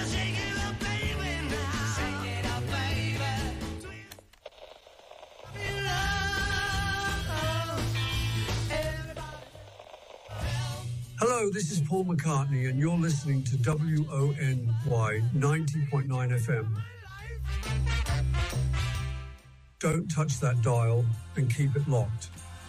Hello, this is Paul McCartney, and you're listening to WONY 90.9 FM. Don't touch that dial and keep it locked.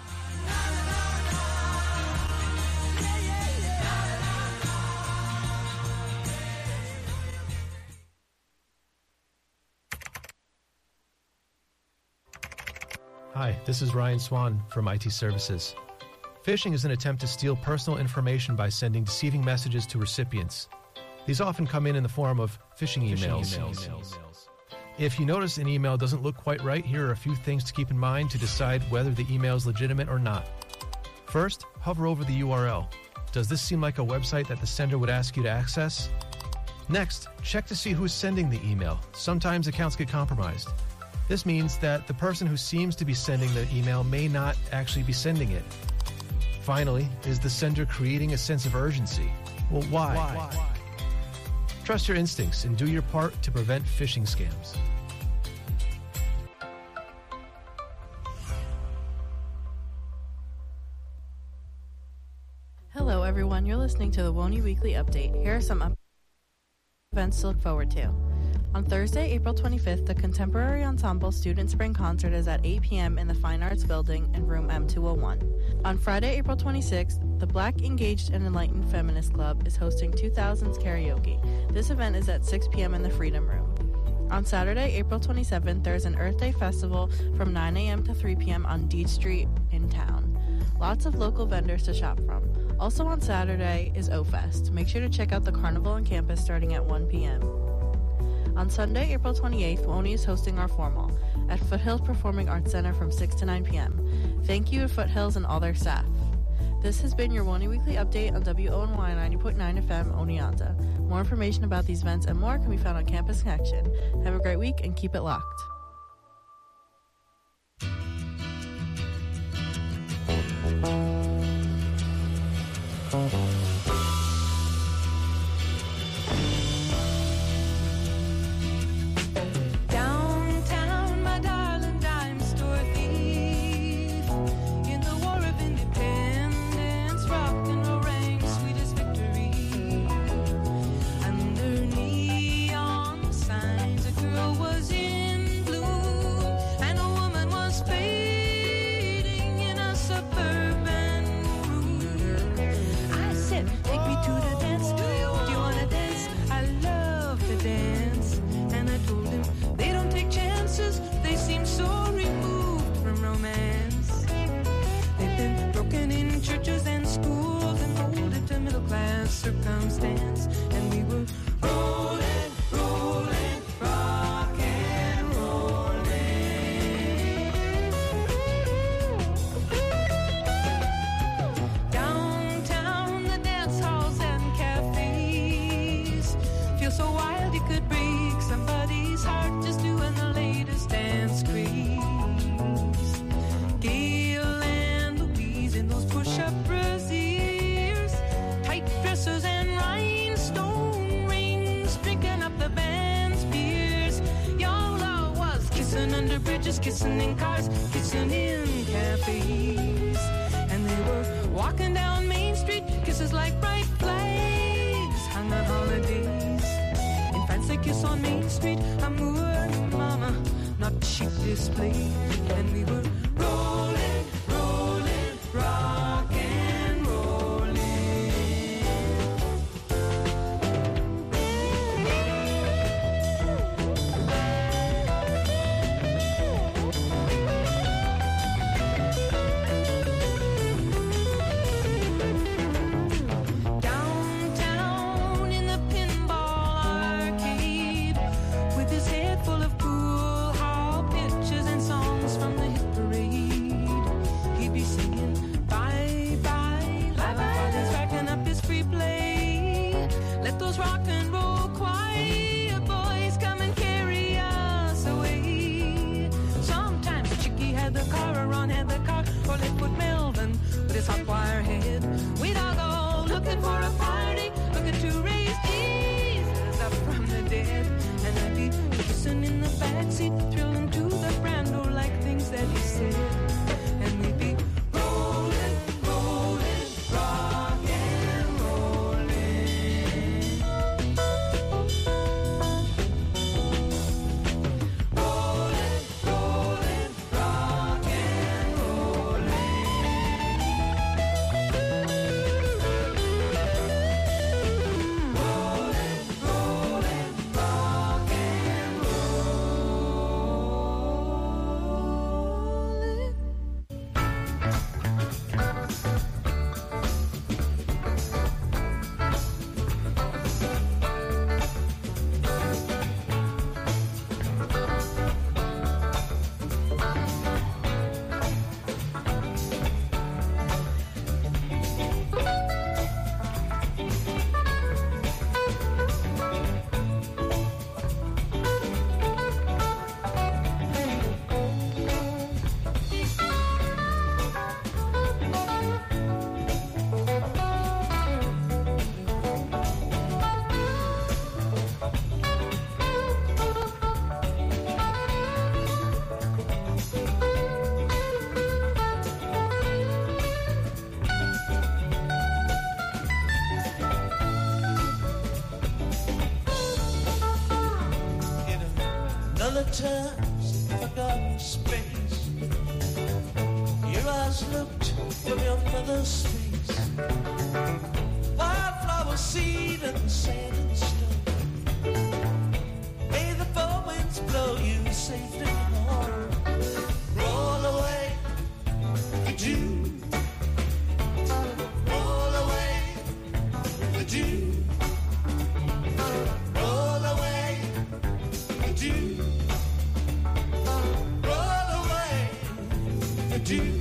Hi, this is Ryan Swan from IT Services. Phishing is an attempt to steal personal information by sending deceiving messages to recipients. These often come in the form of phishing emails. If you notice an email doesn't look quite right, here are a few things to keep in mind to decide whether the email is legitimate or not. First, hover over the URL. Does this seem like a website that the sender would ask you to access? Next, check to see who is sending the email. Sometimes accounts get compromised. This means that the person who seems to be sending the email may not actually be sending it. Finally, is the sender creating a sense of urgency? Well, why? Trust your instincts and do your part to prevent phishing scams. Hello, everyone. You're listening to the WONY Weekly Update. Here are some events to look forward to. On Thursday, April 25th, the Contemporary Ensemble Student Spring Concert is at 8 p.m. in the Fine Arts Building in room M201. On Friday, April 26th, the Black Engaged and Enlightened Feminist Club is hosting 2000s Karaoke. This event is at 6 p.m. in the Freedom Room. On Saturday, April 27th, there's an Earth Day Festival from 9 a.m. to 3 p.m. on Deed Street in town. Lots of local vendors to shop from. Also on Saturday is O-Fest. Make sure to check out the carnival on campus starting at 1 p.m. On Sunday, April 28th, WONY is hosting our formal at Foothills Performing Arts Center from 6 to 9 p.m. Thank you to Foothills and all their staff. This has been your WONY Weekly Update on WONY 90.9 FM Oneonta. More information about these events and more can be found on Campus Connection. Have a great week and keep it locked. Circumstance, and we were rolling, rolling, rock and rolling. Downtown, the dance halls and cafes feel so wild you could break somebody's heart just doing the latest dance craze. Gail and Louise in those push-up brassiers, tight dresses and rhinestone rings, drinking up the band's beers. Y'all was kissing under bridges, kissing in cars, kissing in cafes. And they were walking down Main Street, kisses like bright flags hung on holidays. In France they kiss on Main Street, amour, mama, not cheap display. And we were rolling, rolling, rock and rolling. Downtown in the pinball arcade, with his head full of pool hall pictures and songs from the hit parade, he'd be singing bye bye, live while he's racking up his free play. Let those rock and roll choir boys come and carry us away. Sometimes Chicky had the car, or Ron had the car, or Liquid Melvin with his hot wire head. We'd all go looking for a party, looking to raise Jesus up from the head. And I'd be kissing in the backseat, thrilling to the brando like things that he said. And we'd be rolling, rolling, rock and rolling. Rolling, rolling, rock and rolling. Rolling, rolling, rock and rolling. In another time, forgotten space, your eyes looked from your mother's face. Wildflower seed and sand and stone. May the four winds blow you safely home. Roll away, the dew. Roll away, the dew. Roll away, the dew. Roll away, the dew.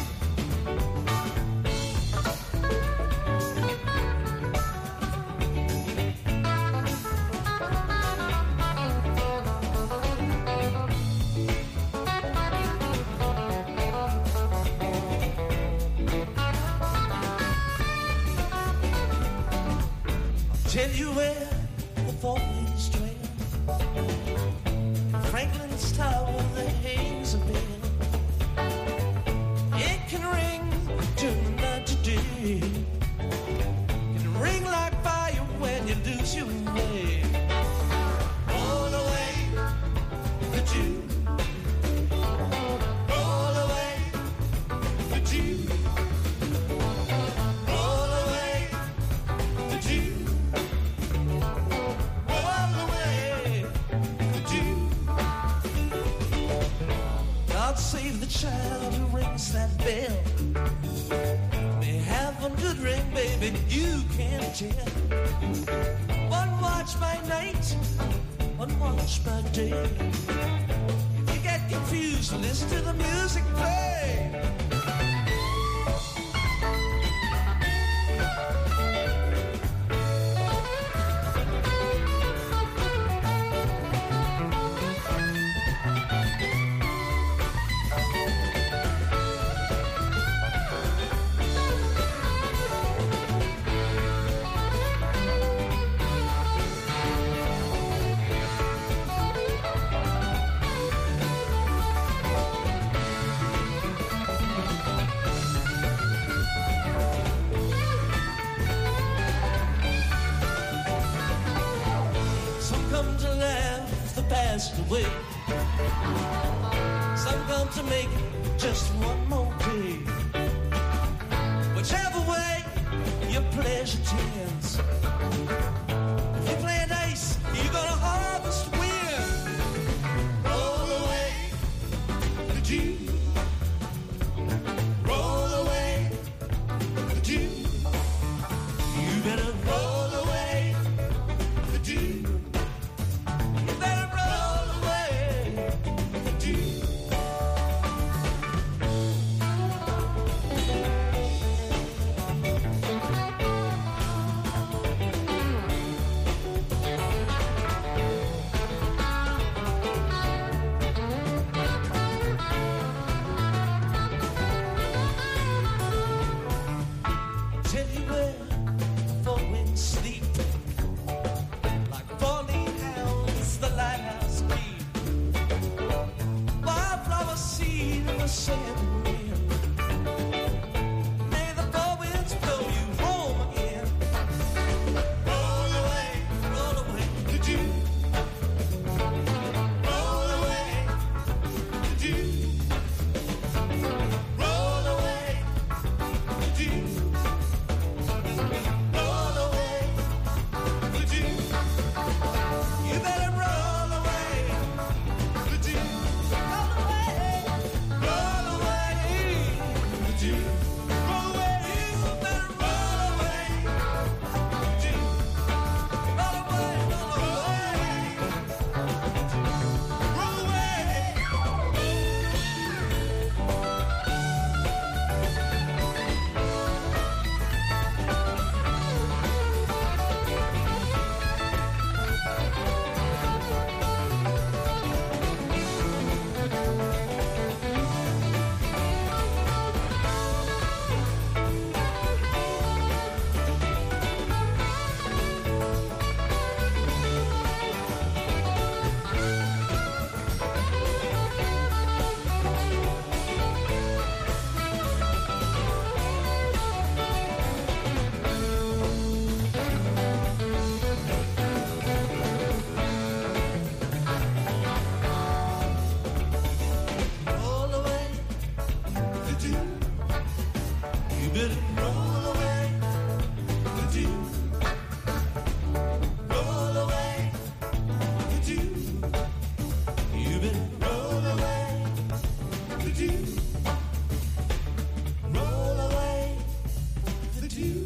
Tell you where the four winds trail, Franklin's tower that hangs a bell. It can ring till the night today. It can ring like fire when you lose your way. Roll away the dew. Roll away the dew. Roll away the dew. Roll away the dew. God save the child who rings that bell. May have one good ring, baby, you can't tell. One watch by night, one watch by day. If you get confused, listen to the music play. Some come to laugh the past away. Some come to make just one more day. Whichever way your pleasure tends. If you play dice, you're gonna harvest win. Roll away the dew. Roll away the dew. You better roll away the dew. You better roll away the dew. better roll away the dew. Roll away the dew. You better roll away the dew. Roll away the dew.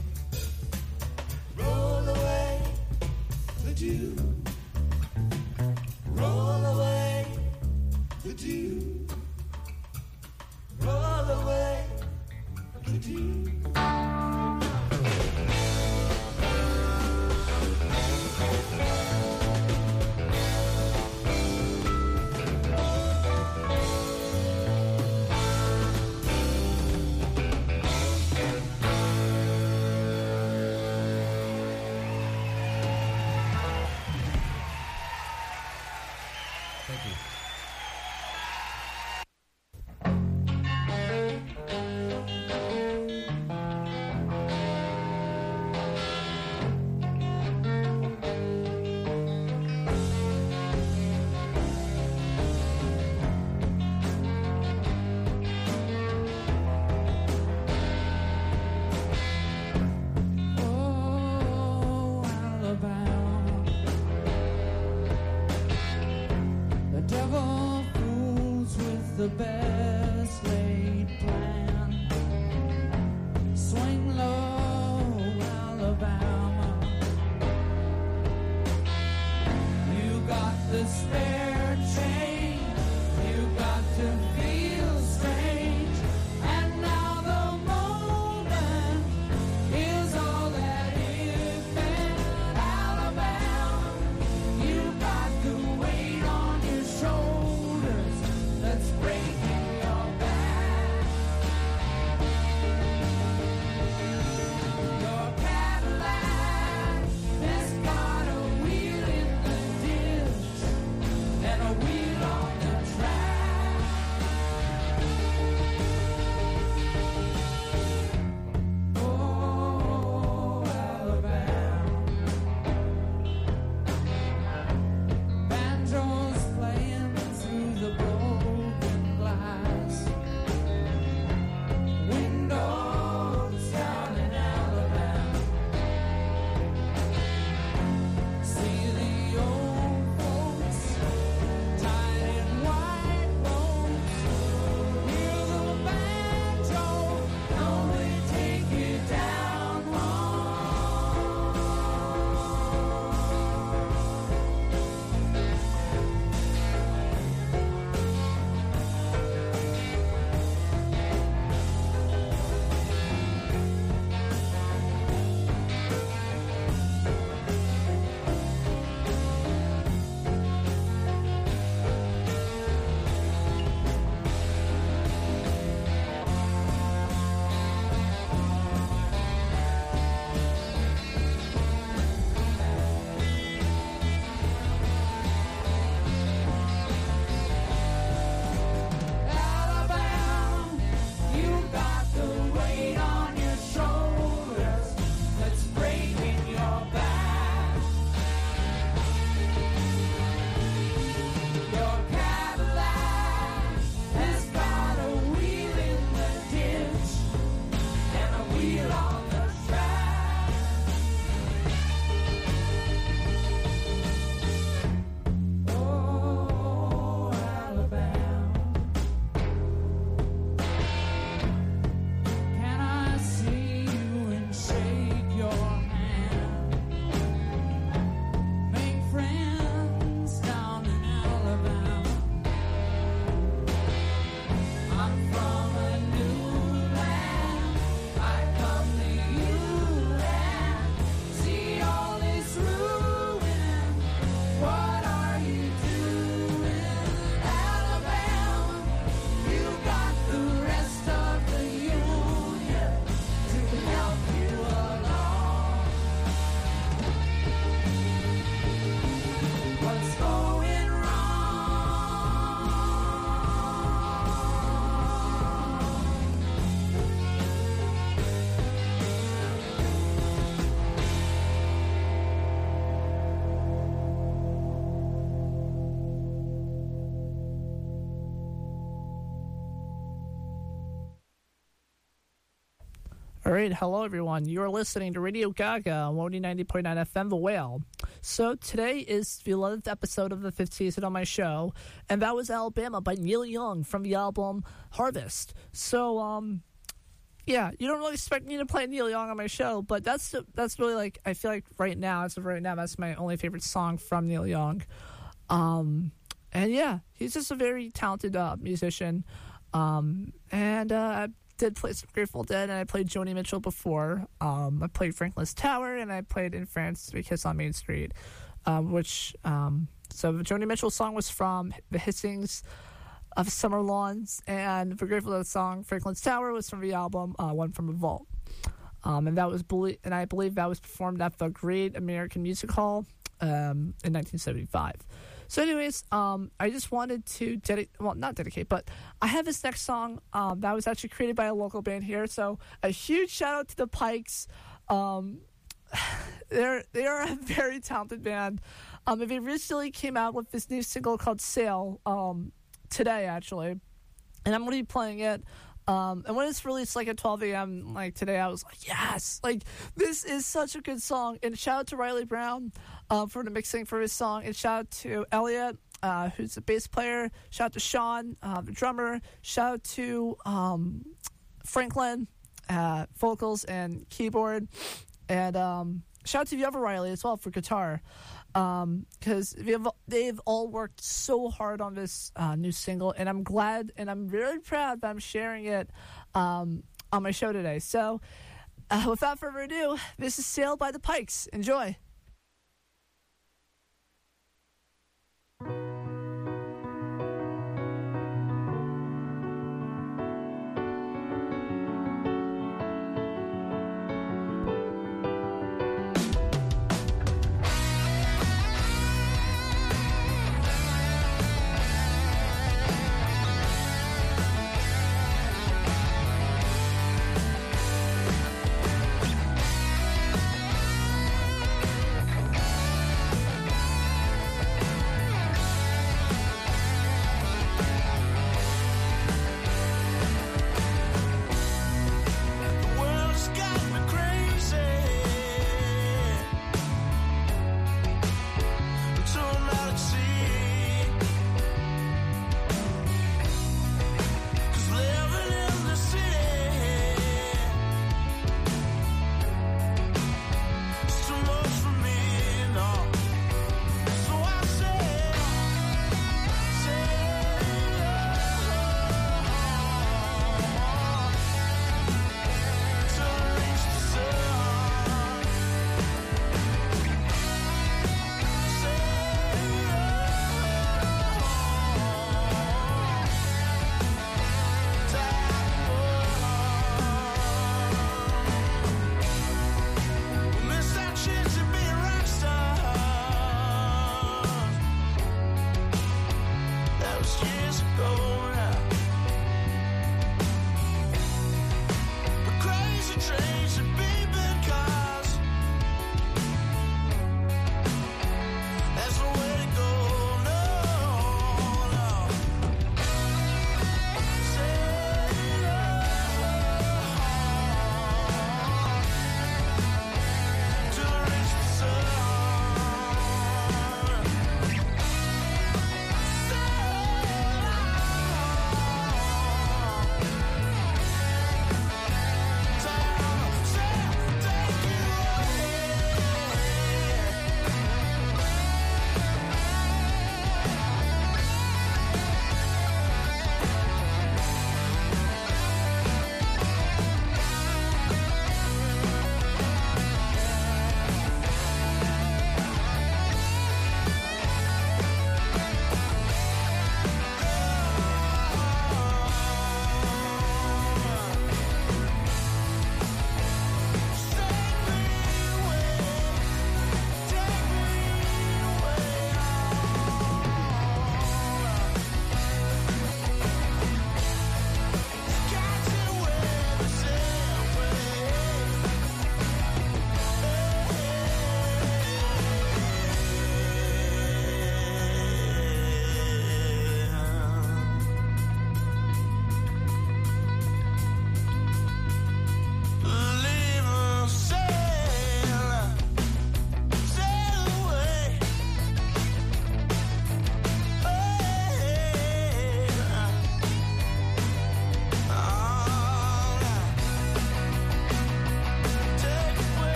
Roll away the dew. Roll away the dew. Roll away the dew. Thank you. Oh, Alabama, the devil fools with the best laid plan. Swing low, Alabama. You got the spare change. You got to feel strange. And now the moment is all that is been. Alabama, you got the weight on your shoulders. Let's break it. All right, hello everyone. You are listening to Radio Gaga on 90.9 FM, The Whale. So today is the 11th episode of the 5th season on my show, and that was Alabama by Neil Young from the album Harvest. So, yeah, you don't really expect me to play Neil Young on my show, but that's really like, I feel like right now, as of right now, that's my only favorite song from Neil Young. And yeah, he's just a very talented musician. I did play some Grateful Dead, and I played Joni Mitchell before. I played Franklin's Tower, and I played In France, We Kiss on Main Street, so the Joni Mitchell song was from The Hissings of Summer Lawns, and the Grateful Dead song, Franklin's Tower, was from the album One from a Vault. And I believe that was performed at the Great American Music Hall in 1975. So anyways, I just wanted to not dedicate, but I have this next song that was actually created by a local band here. So a huge shout out to the Pikes. They are a very talented band. They recently came out with this new single called Sail today, actually. And I'm going to be playing it. And when it's released like at 12 a.m. like today, I was like, yes, like this is such a good song. And shout out to Riley Brown for the mixing for his song. And shout out to Elliot, who's the bass player. Shout out to Sean, the drummer. Shout out to Franklin, vocals and keyboard. And shout out to the other Riley as well for guitar. Because they've all worked so hard on this new single, and I'm glad and I'm really proud that I'm sharing it on my show today. So without further ado, this is Sail by the Pikes. Enjoy. Sail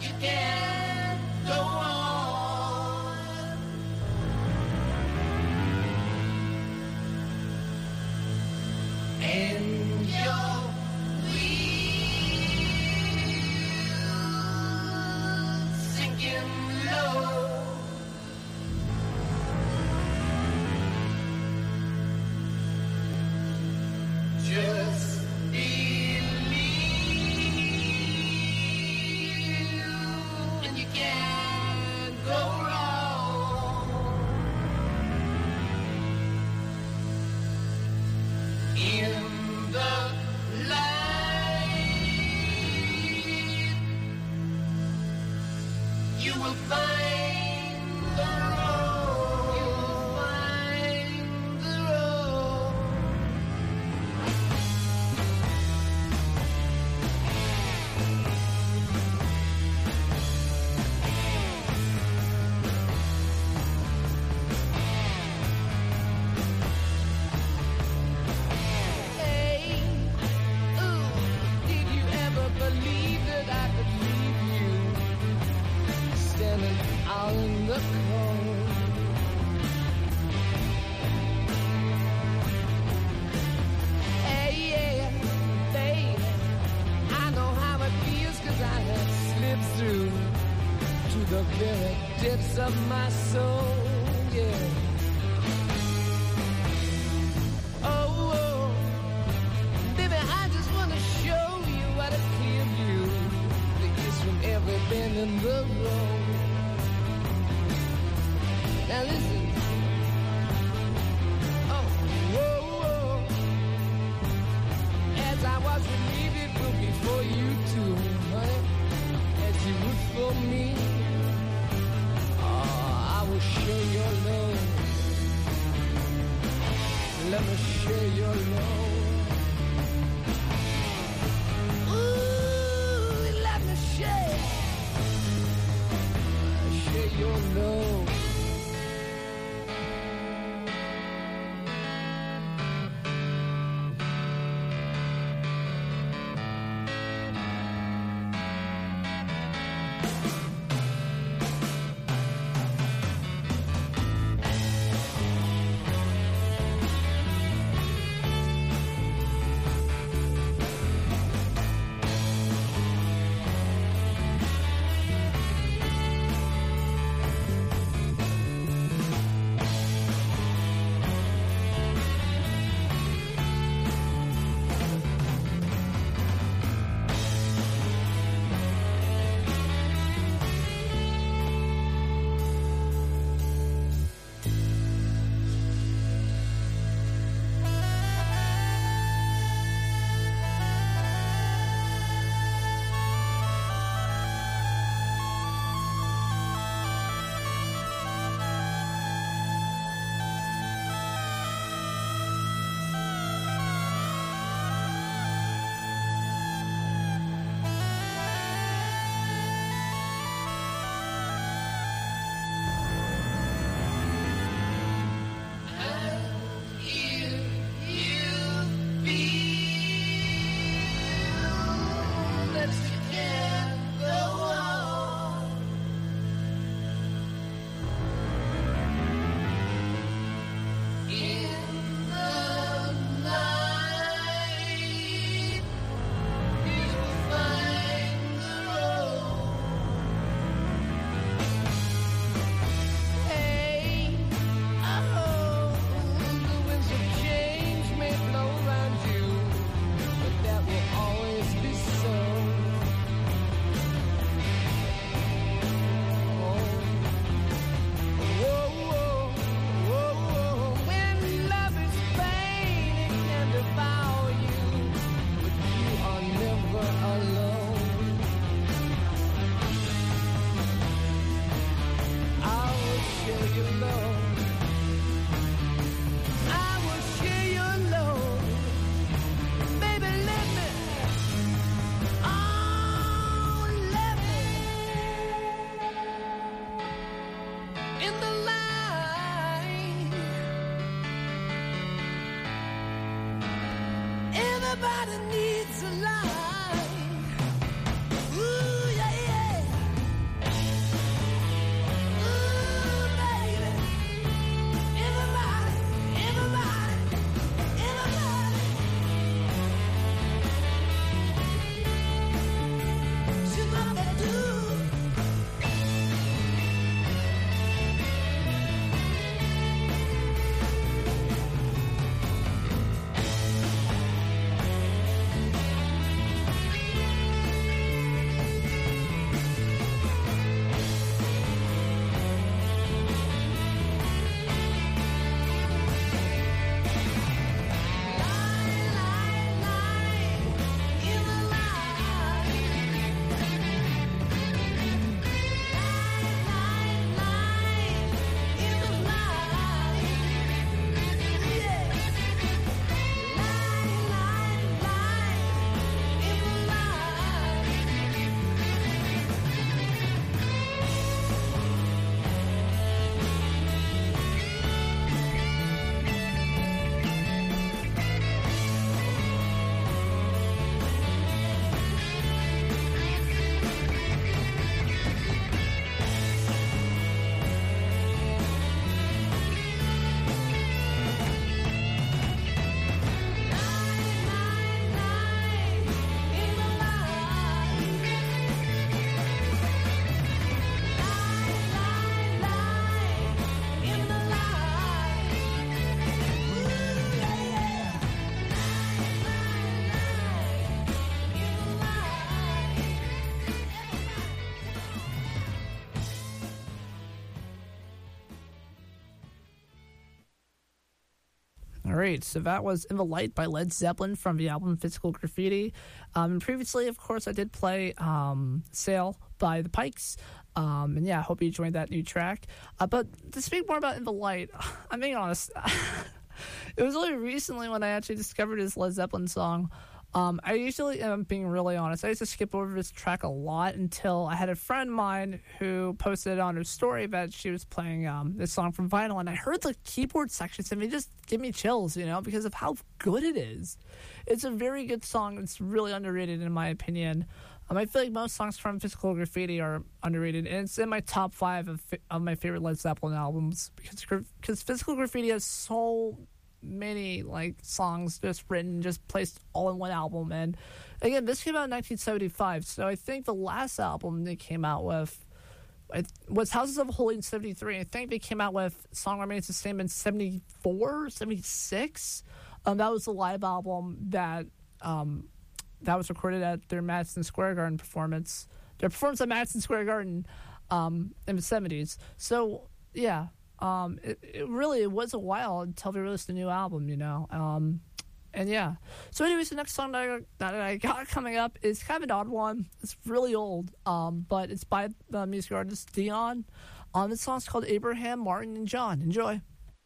you can't go on. And your wheels sinking low. Just believe, and you can't go wrong. In the light, you will find the road. You will find the road. Hey, ooh, did you ever believe that I could leave you standing out in the cold? Hey, yeah, baby, I know how it feels 'cause I have slipped through to the very depths of my soul, yeah. Oh, oh, baby, I just wanna show you what a clear view there is from every bend in the road. Now listen. Oh, whoa, whoa. As I was relieved from before you too, honey, as you would for me. Oh, I will share your love. Let me share your love. Ooh, let me share your love. All right, so that was In the Light by Led Zeppelin from the album Physical Graffiti. And previously, of course, I did play Sail by the Pikes. And yeah, I hope you enjoyed that new track. But to speak more about In the Light, I'm being honest. It was only recently when I actually discovered this Led Zeppelin song. I usually am being really honest. I used to skip over this track a lot until I had a friend of mine who posted on her story that she was playing this song from vinyl, and I heard the keyboard sections and it just gave me chills, because of how good it is. It's a very good song. It's really underrated in my opinion. I feel like most songs from Physical Graffiti are underrated, and it's in my top 5 of my favorite Led Zeppelin albums because Physical Graffiti has so many songs just written, just placed all in one album. And again, this came out in 1975, so I think the last album they came out with was Houses of Holy in 73. I think they came out with Song Remains the Same in 74, 76. That was the live album that was recorded at their Madison Square Garden performance. Their performance at Madison Square Garden in the 70s. So yeah. It really was a while until they released a new album, and yeah. So anyways, the next song that I got coming up is kind of an odd one. It's really old, but it's by the music artist Dion. This song's called Abraham, Martin, and John. Enjoy.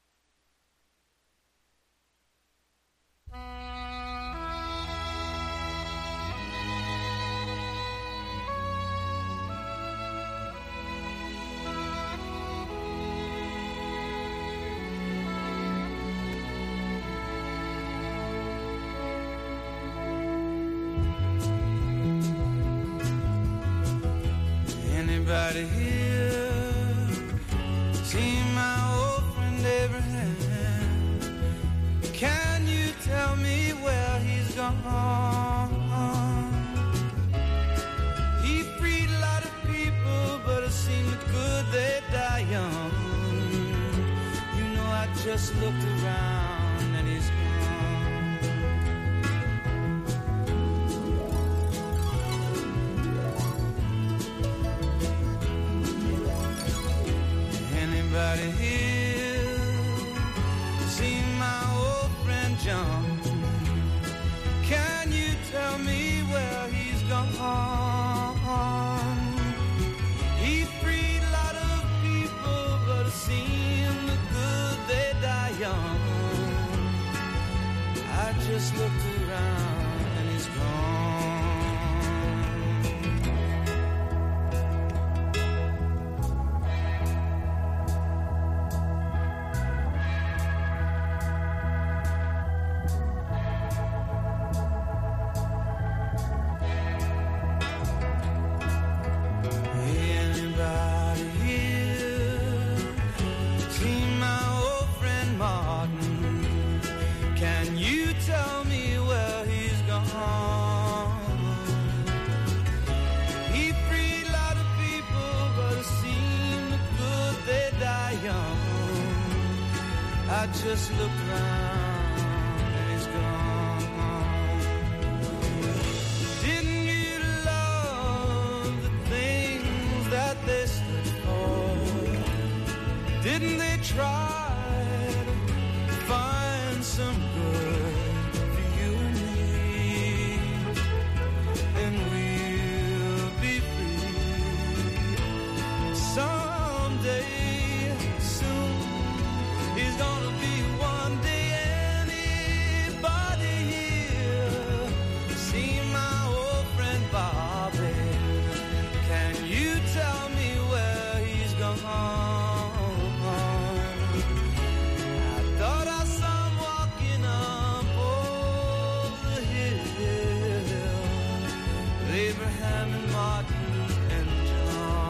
Anybody here see my old friend Abraham? Can you tell me where he's gone? He freed a lot of people, but it seemed good they die young. I just looked around and he's Anybody here seen my old friend John? Can you tell me where he's gone? He freed a lot of people, but it seemed good they die young. I just looked around and he's gone. I just looked around and he's gone. Didn't you love the things that they stood for? Didn't they try to find some good for you and me? And we'll be free someday. He's gonna be one day. Anybody here see my old friend Bobby? Can you tell me where he's gone? I thought I saw him walking up over the hill with Abraham and Martin and John.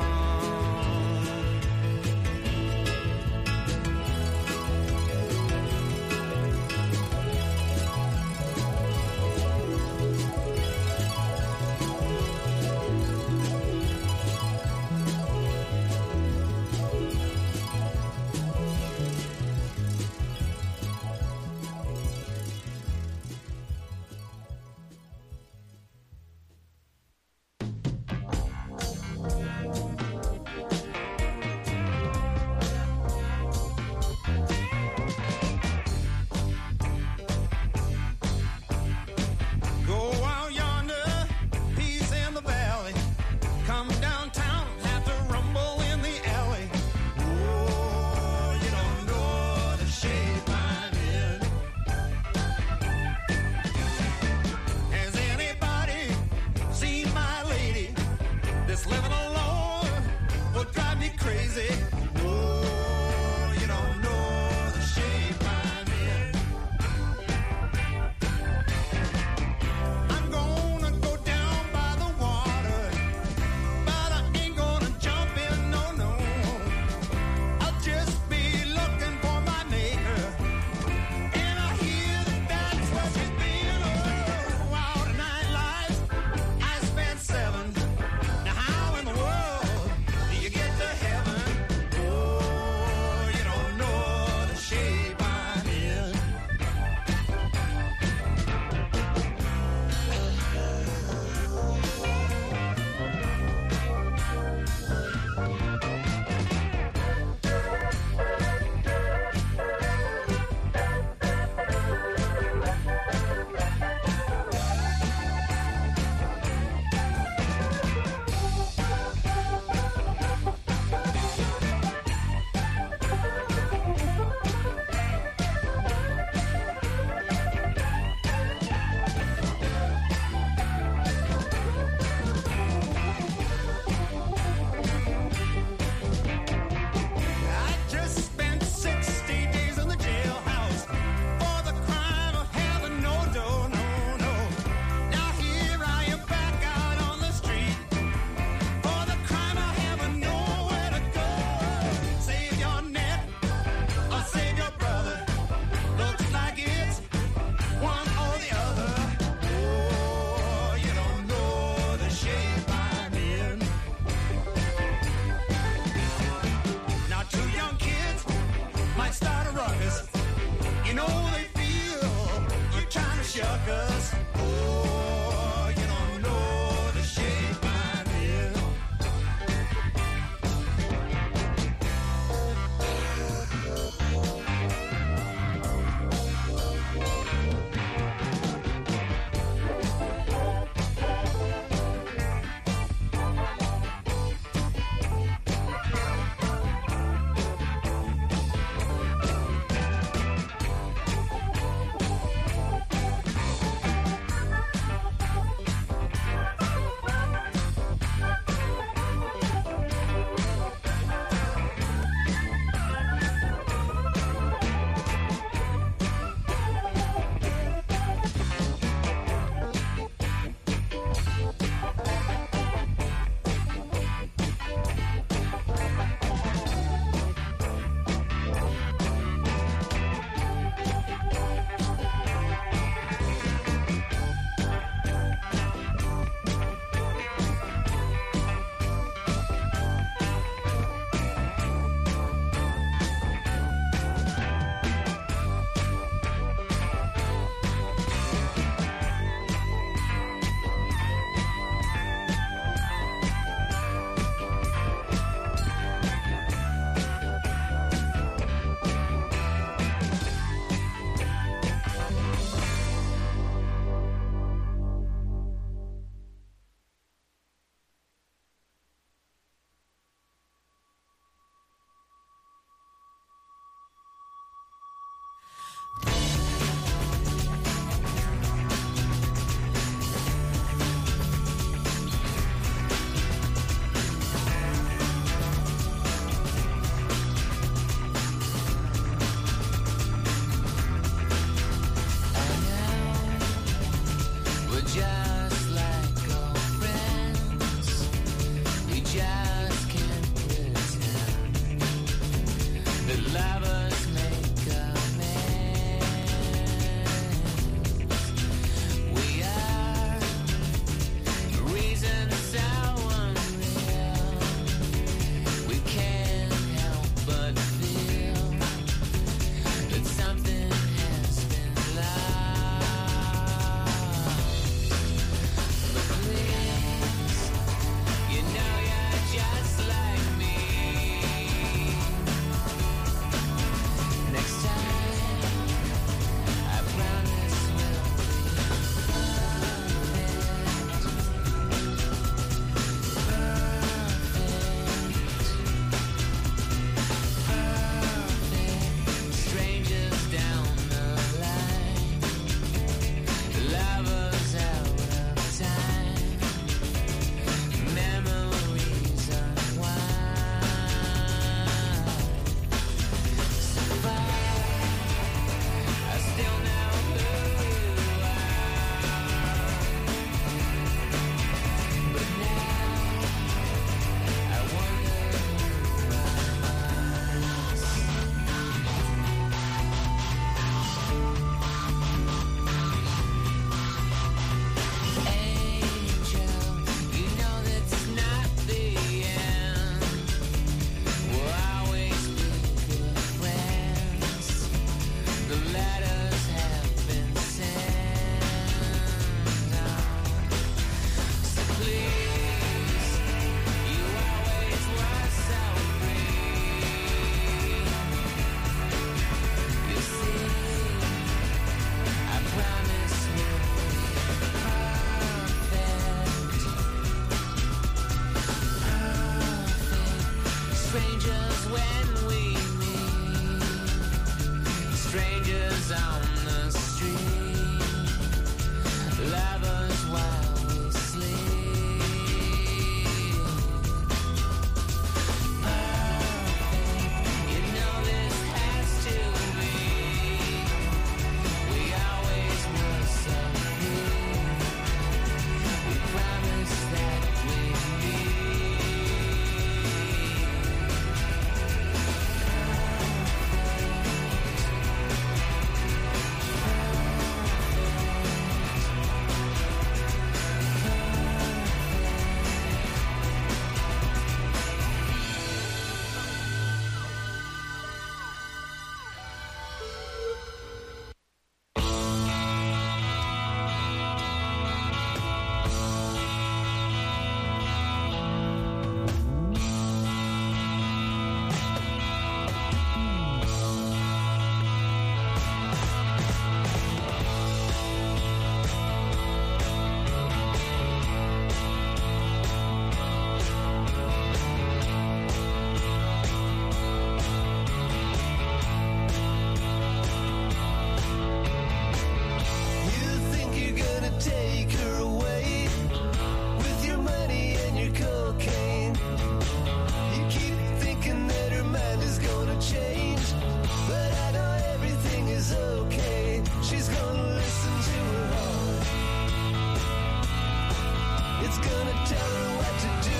It's gonna tell her what to do.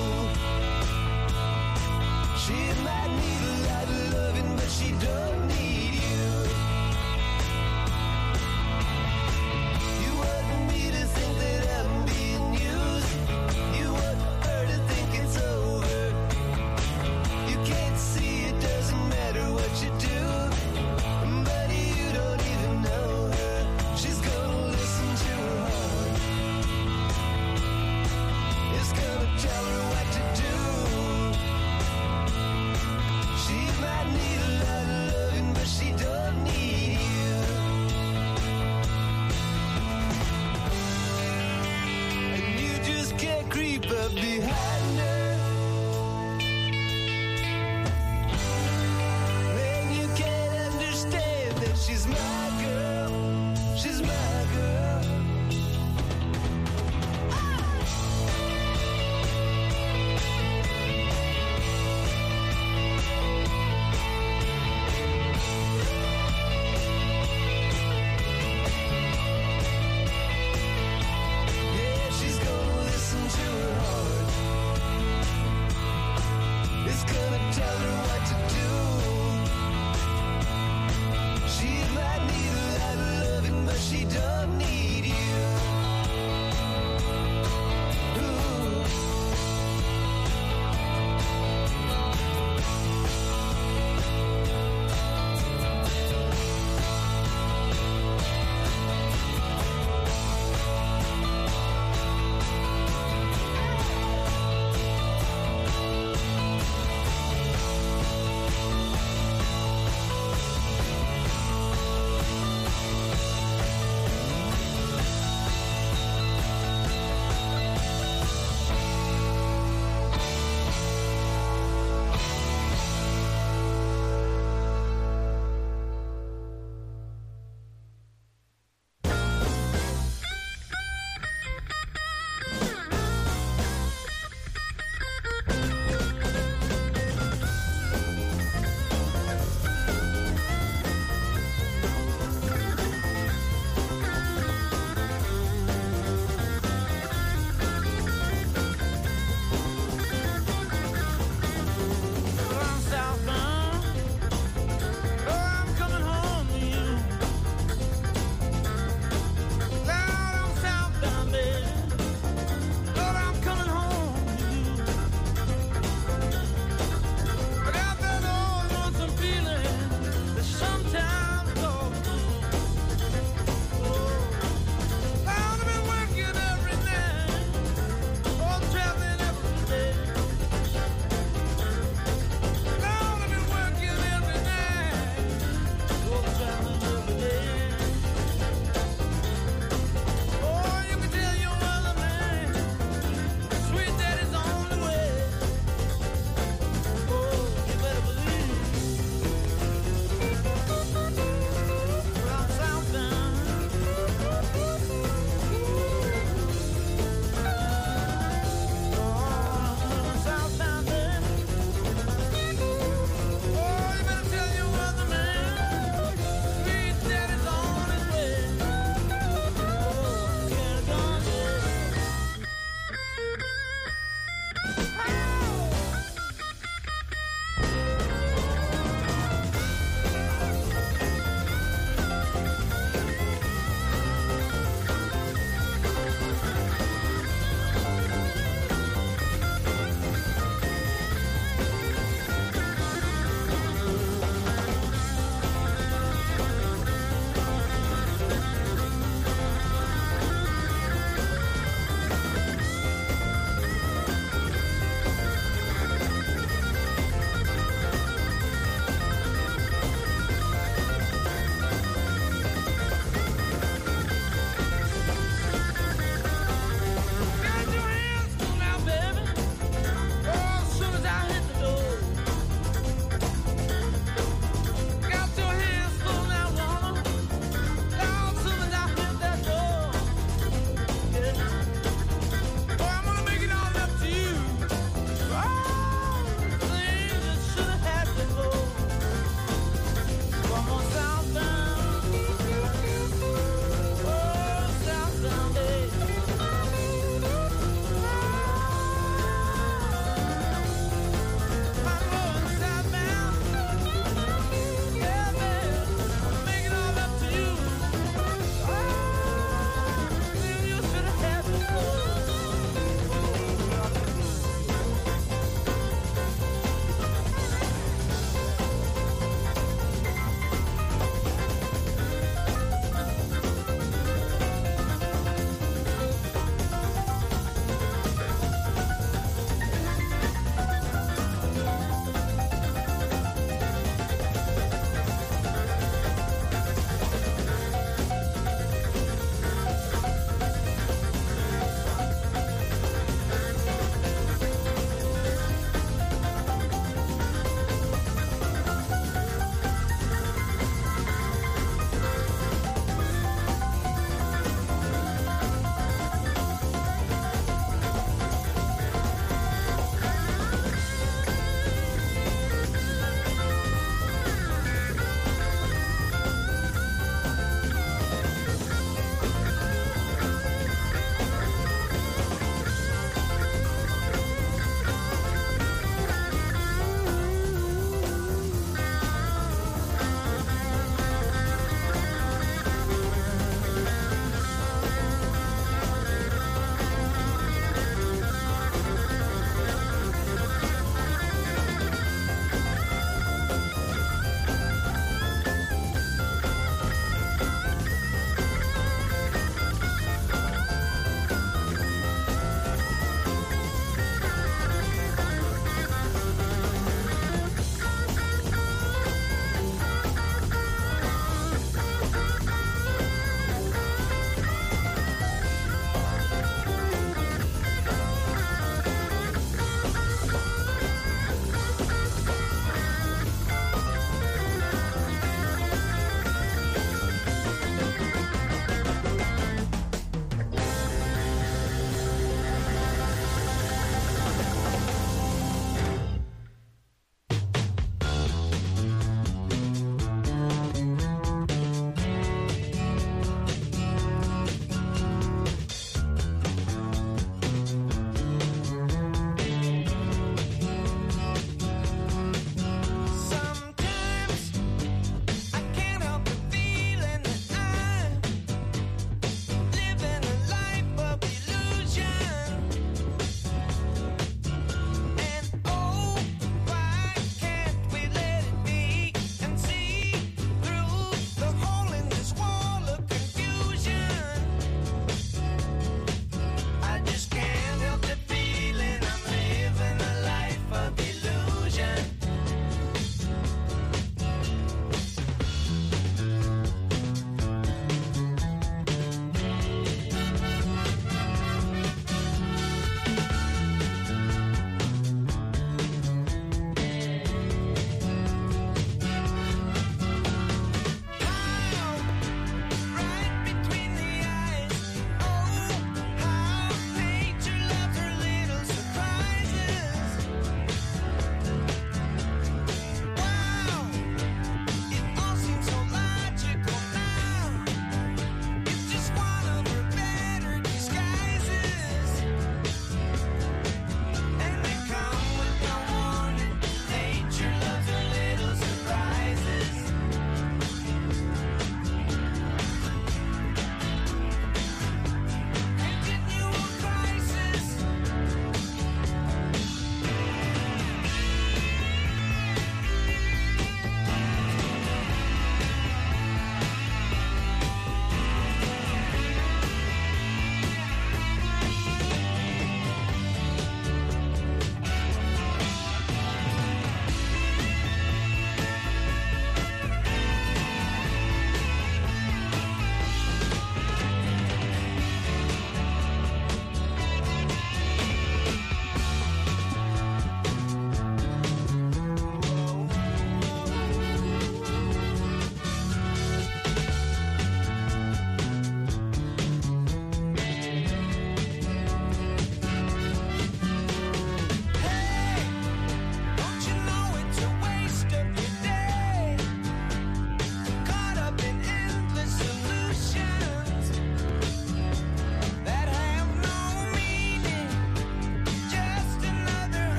She might need a lot of loving, but she don't need you. You want me to think that I'm being used. You want her to think it's over. You can't see it doesn't matter what you do. Buddy, you don't even know her. She's gonna listen to her heart. It's gonna tell her what to do. She might need a lot of loving, but she don't need you. And you just can't creep up behind her. Man, you can't understand that she's my girl. She's my girl. Yeah, she's gonna listen to her heart.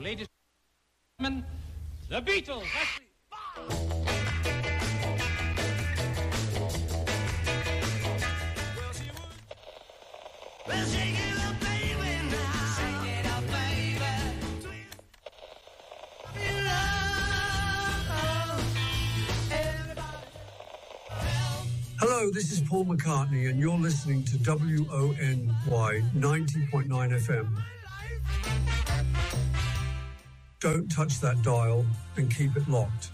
Ladies and gentlemen, the Beatles. Well, shake it up, baby, now. Shake it up, baby. Hello, this is Paul McCartney, and you're listening to WONY 90.9 FM. Don't touch that dial and keep it locked.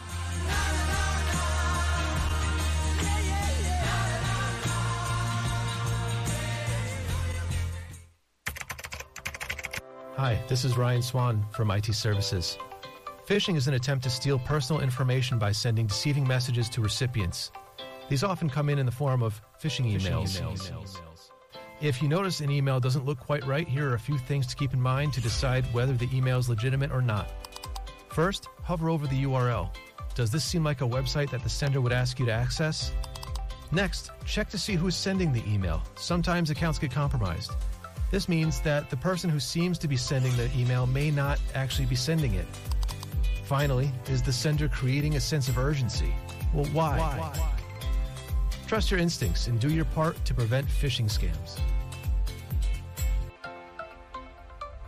Hi, this is Ryan Swan from IT Services. Phishing is an attempt to steal personal information by sending deceiving messages to recipients. These often come in the form of phishing emails. If you notice an email doesn't look quite right, here are a few things to keep in mind to decide whether the email is legitimate or not. First, hover over the URL. Does this seem like a website that the sender would ask you to access? Next, check to see who's sending the email. Sometimes accounts get compromised. This means that the person who seems to be sending the email may not actually be sending it. Finally, is the sender creating a sense of urgency? Well, why? Trust your instincts and do your part to prevent phishing scams.